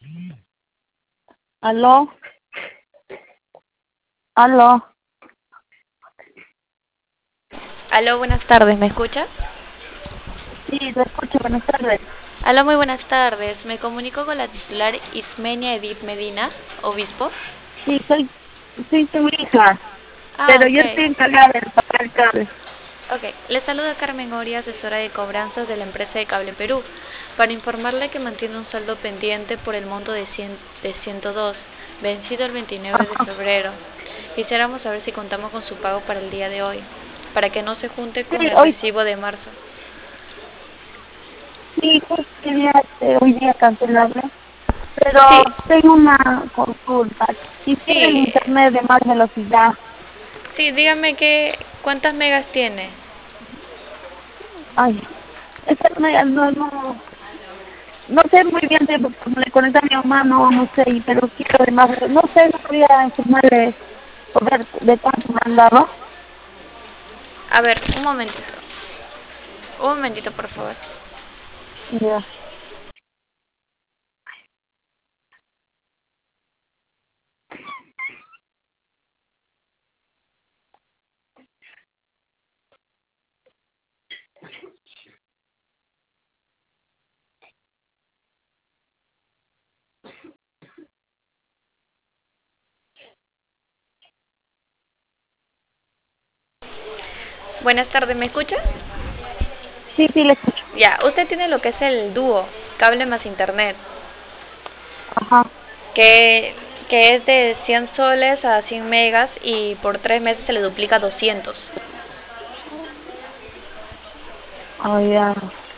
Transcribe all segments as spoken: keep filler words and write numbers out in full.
Aló, aló. Aló, buenas tardes, ¿me escucha? Sí, te escucho, buenas tardes. Aló, muy buenas tardes. Me comunico con la titular Ismenia Edith Medina, obispo. Sí, soy, soy tu hija, Ah, pero yo ok. estoy encargada de pagar el cable. Ok, le saluda Carmen Oria, asesora de cobranzas de la empresa de Cable Perú, para informarle que mantiene un saldo pendiente por el monto de, cien, de ciento dos, vencido el veintinueve de Ajá. febrero. Quisiéramos saber si contamos con su pago para el día de hoy, para que no se junte Sí, con el hoy, recibo de marzo. sí, pues quería este, hoy día cancelarlo, pero Sí, tengo una consulta. Quisiera el sí, internet de más velocidad. sí, dígame que, ¿cuántas megas tiene? Ay, esta no, no, no, no sé muy bien si me le conecta a mi mamá, no, no sé, pero quiero de más, no sé, no quería informarle o ver de cuánto me han dado. A ver, un momentito. Un momentito, por favor. Ya. Buenas tardes, ¿me escucha? Sí, sí, le escucho. Ya, usted tiene lo que es el dúo, cable más internet, Ajá. que, que es de cien soles a cien megas y por tres meses se le duplica doscientos. Oh, ya.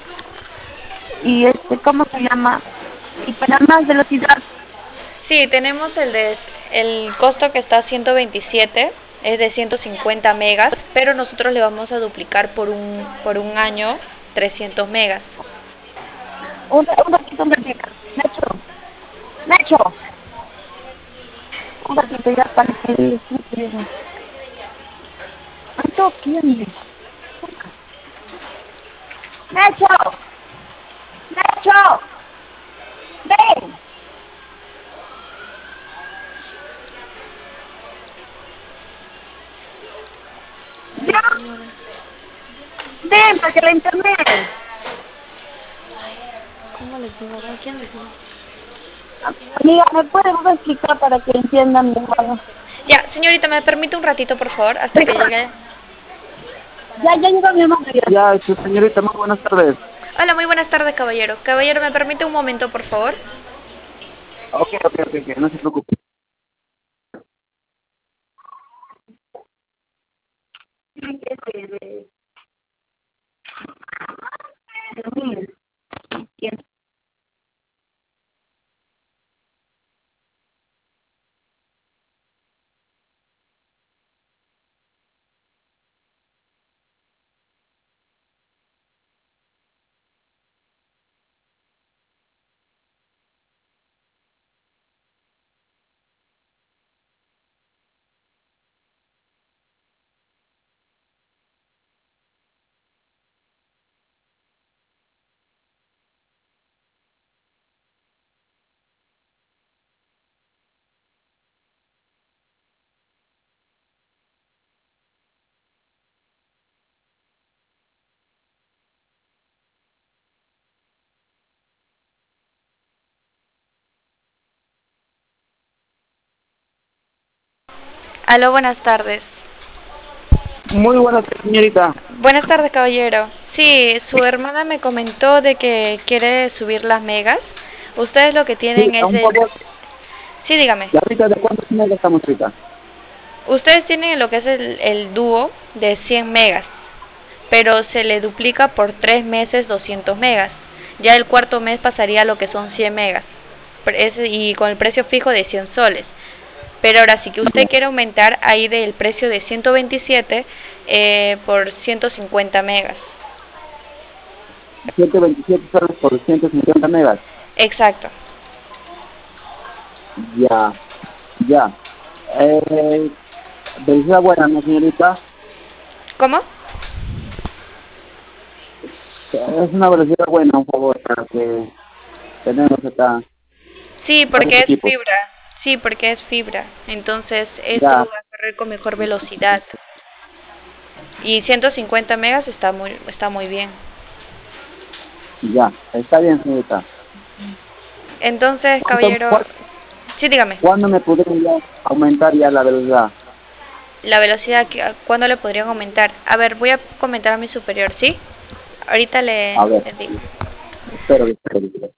Y este, ¿cómo se llama? Y para más velocidad. Sí, tenemos el de el costo que está a ciento veintisiete, es de ciento cincuenta megas, pero nosotros le vamos a duplicar por un por un año trescientos megas. Un, un ratito, un ratito. Nacho, Nacho. Un ratito ya para que le explique. ¿Cuánto quién? Nacho, Nacho, ven. Sí, Ya, señora. ven para que la internet. ¿Cómo les digo? ¿A quién les digo? Amiga, ¿me puedes explicar para que entiendan mejor? Ya, señorita, ¿me permite un ratito, por favor, hasta que Deja. llegue? Ya, ya llegó mi mamá. Ya, este, señorita, muy buenas tardes. Hola, muy buenas tardes, caballero. Caballero, ¿me permite un momento, por favor? Ok, ok, ok, ok, no se preocupe. Aló, buenas tardes. Muy buenas tardes, señorita. Buenas tardes, caballero. Sí, su hermana me comentó de que quiere subir las megas. Ustedes lo que Sí, tienen a es un el... favor. Sí, dígame. ¿Y ahorita de cuántos megas estamos ahorita? Ustedes tienen lo que es el, el dúo de cien megas, pero se le duplica por tres meses doscientos megas. Ya el cuarto mes pasaría a lo que son cien megas. Pre- ese- Y con el precio fijo de cien soles. Pero ahora sí que usted quiere aumentar ahí del precio de ciento veintisiete eh, por ciento cincuenta megas. ciento veintisiete soles por ciento cincuenta megas. Exacto. Ya, ya. Eh, velocidad buena, ¿no, señorita? ¿Cómo? Es una velocidad buena, un favor, para que tenemos acá. Sí, varios porque es equipos. fibra. Sí, porque es fibra. Entonces, eso Ya, va a correr con mejor velocidad. Y ciento cincuenta megas está muy, está muy bien. ya, está bien, señorita. Entonces, ¿Cuánto, caballero, cua- sí, dígame, ¿Cuándo me podría aumentar ya la velocidad? la velocidad, que- ¿cuándo le podrían aumentar? A ver, voy a comentar a mi superior, ¿sí? Ahorita le, A ver, le digo. espero, espero, espero.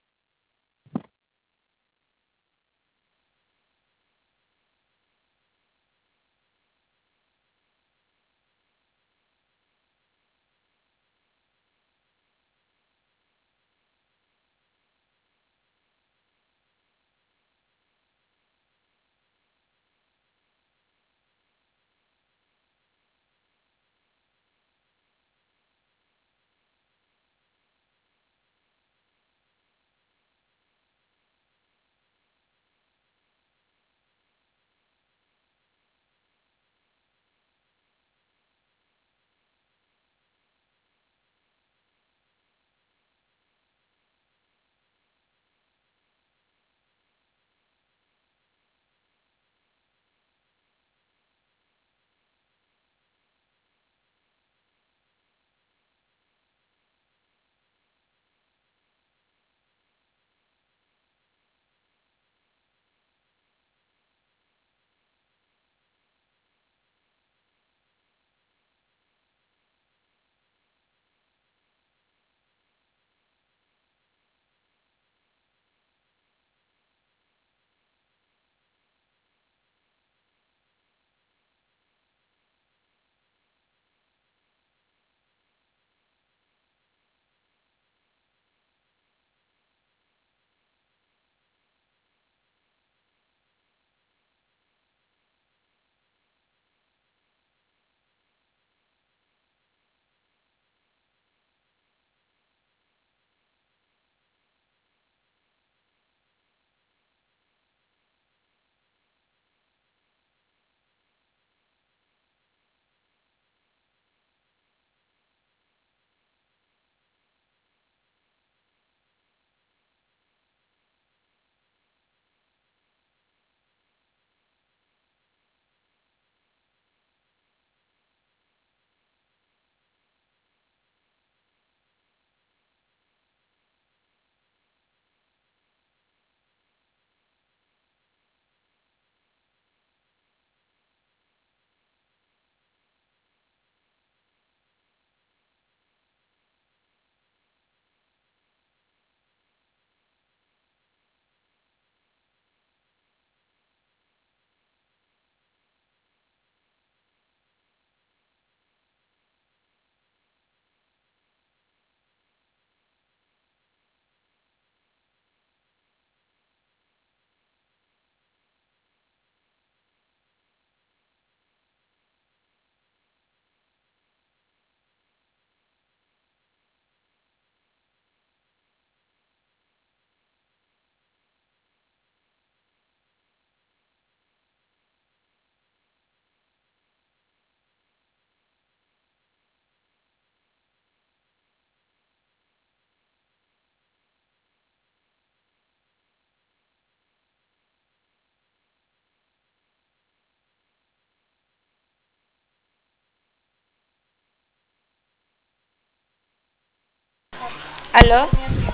¿Aló?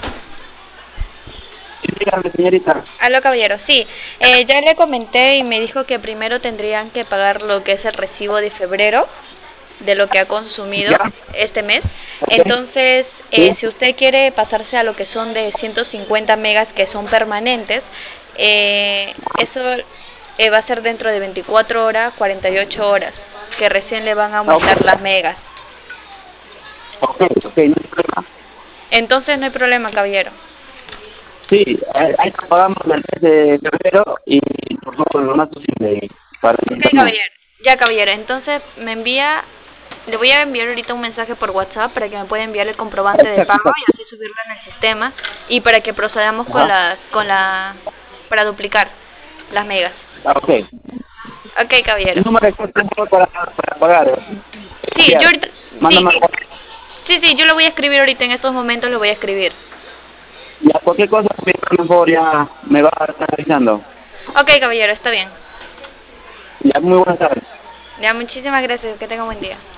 Sí, dígame, señorita. Aló, caballero, sí. Eh, ya le comenté y me dijo que primero tendrían que pagar lo que es el recibo de febrero de lo que ha consumido Ya, este mes. ok, Entonces, sí, eh, si usted quiere pasarse a lo que son de ciento cincuenta megas que son permanentes, eh, eso eh, va a ser dentro de veinticuatro horas, cuarenta y ocho horas, que recién le van a ah, ok, aumentar las megas. ok, ok, no hay problema. Entonces, no hay problema, caballero. Sí, eh, ahí pagamos el mes de febrero y por favor lo más posible para el Ok, internet. caballero. Ya, caballero. Entonces, me envía, le voy a enviar ahorita un mensaje por WhatsApp para que me pueda enviar el comprobante de Exacto, pago exacto. y así subirlo en el sistema y para que procedamos con Ajá. la, con la, para duplicar las megas. Ah, ok. Ok, caballero. El número de cuenta para, para pagar. ¿Eh? Sí, yo Enviar. ahorita, sí, Mándame al WhatsApp. sí, sí, yo lo voy a escribir ahorita en estos momentos, lo voy a escribir. Ya, cualquier cosa, por favor, ya me va a estar avisando. Ok, caballero, está bien. Ya, muy buenas tardes. Ya, muchísimas gracias. Que tenga buen día.